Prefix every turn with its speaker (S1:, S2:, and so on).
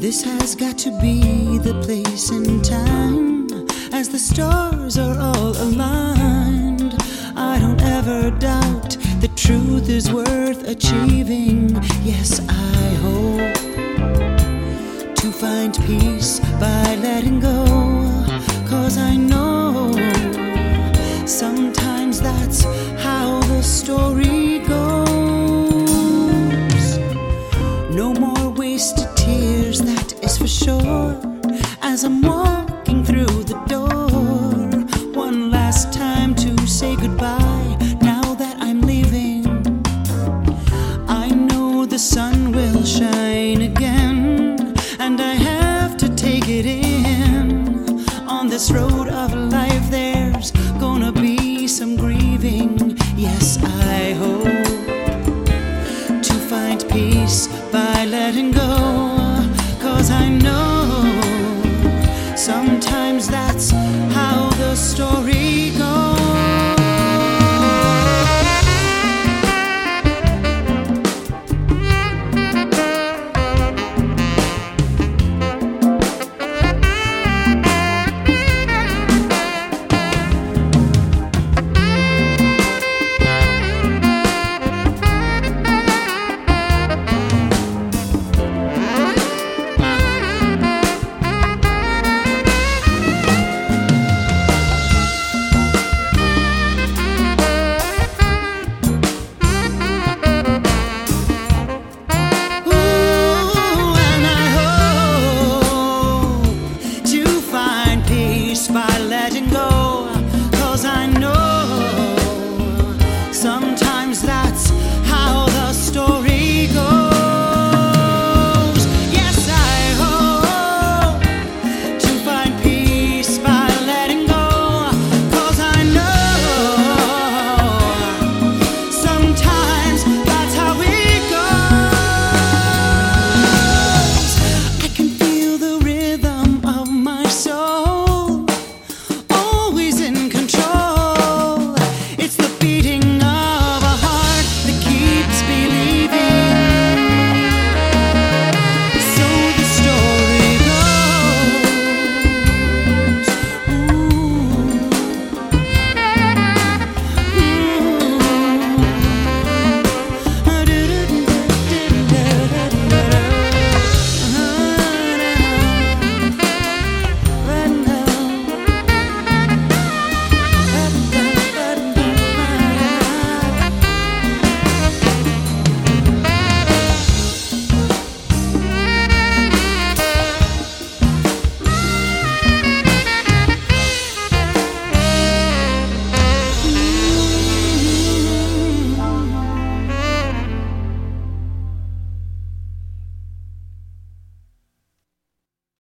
S1: This has got to be the place and time, as the stars are all aligned. I don't ever doubt the truth is worth achieving. Yes, I hope to find peace by letting go, 'cause I know sometimes that's how the story goes. No more wasted tears, that is for sure, as I'm walking through the door. One last time to say goodbye, now that I'm leaving. I know the sun will shine again, and I have to take it in. On this road of life there's gonna be some grieving. Yes, I hope to find peace by letting go, 'cause I know sometimes that's how the story